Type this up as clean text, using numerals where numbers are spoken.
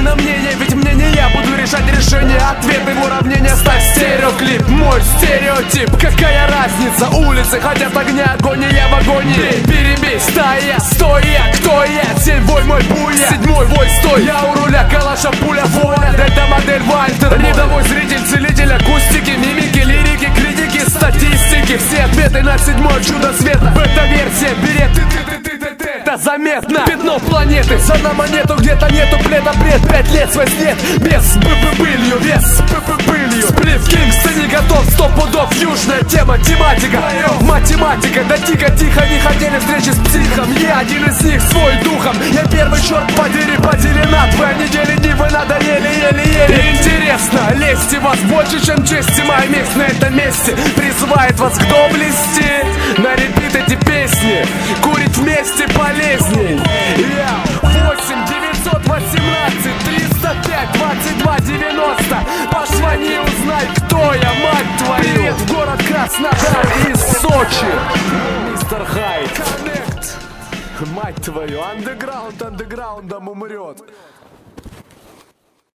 на мнение, ведь мне не я буду решать решение. Ответы в уравнение, ставь стереоклип, мой стереотип. Какая разница, улицы хотят огня, агония в агонии. Перебей, стая, стоя, кто я? 7 вой мой буя, 7-й вой стой. Я у руля, калаша, пуля, воля. Это модель Вальтер, рядовой зритель, целитель акустики, мимики, лирики, критики, статистики. Все ответы на 7-й чудо света. Бета-версия, берет это заметно. Пятно планеты, за на монету, где-то нету пледа, бред. 5 лет свой след, без пылью, вес пылью. Сплит в Кингстоне готов, 100 пудов. Южная тема, тематика, математика. Да тихо, не хотели встречи с психом. Я один из них, свой духом. Я первый, черт подери, поделена. Твоя неделя, дни вы надоели, еле-еле. Интересно, лести вас больше, чем чести. Моя микс на этом месте призывает вас к доблести. На репит эти песни, курить вместе полезней. 8 918 305 22 90. Позвони, узнай, кто я, мать твою. Привет в город Краснодар из Сочи. Мистер Хайд. Коннект. Мать твою, андеграунд андеграундом умрет.